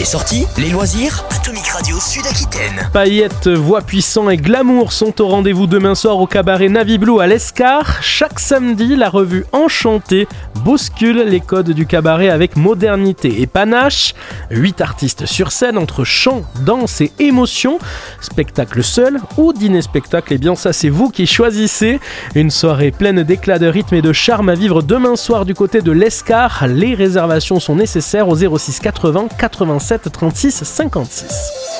Les sorties, les loisirs, Atomic Radio Sud-Aquitaine. Paillettes, voix puissants et glamour sont au rendez-vous demain soir au cabaret Navy Blue à l'Escar. Chaque samedi, la revue Enchantée bouscule les codes du cabaret avec modernité et panache. 8 artistes sur scène entre chant, danse et émotion. Spectacle seul ou dîner-spectacle, eh bien ça c'est vous qui choisissez. Une soirée pleine d'éclat de rythme et de charme à vivre demain soir du côté de l'Escar. Les réservations sont nécessaires au 06 80 87 36 56.